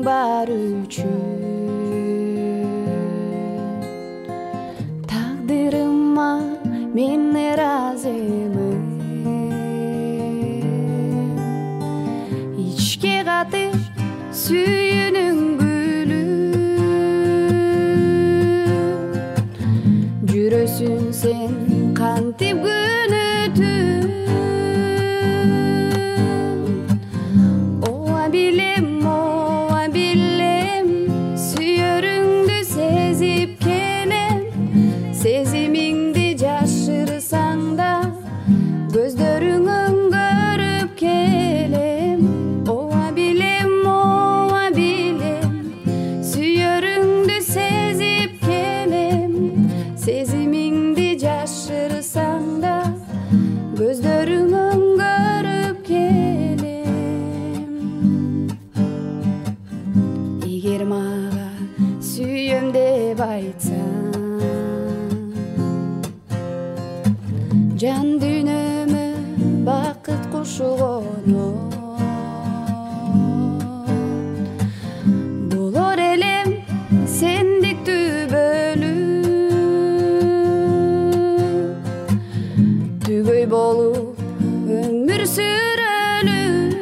бар үчүн тагдырыма мен ыраазымын. Ичке катып сүйүүнүң гүлү жүрөсүң сен кантип күнүтүн. Ооа билем сүйөрүңдү сезип келем. Сезимиңди жашырсаң да көздөрүңөн көрүп келем. Ооа билем сүйөрүңдү сезип келем. Сезимиңди жашырсаң да көздөрүңөн көрүп келем. Эгер мага сүйөм деп айтсаң, жан дүйнөмө бакыт кушугоно болор элем сендик түбөлүп. Түгөй болуп өмүр сүрөлү.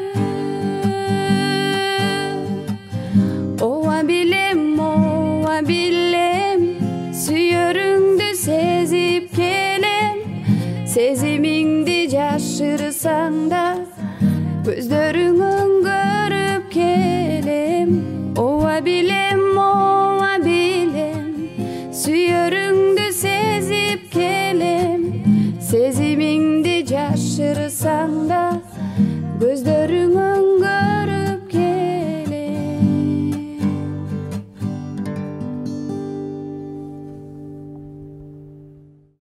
Ооа билем сүйөрүңдү сезип келем. Сезимиңди жашырсаң да көздөрүңөн көрүп келем. Ооа билем сүйөрүңдү сезип келем. Сезимиңди жашырсаң да көздөрүңөн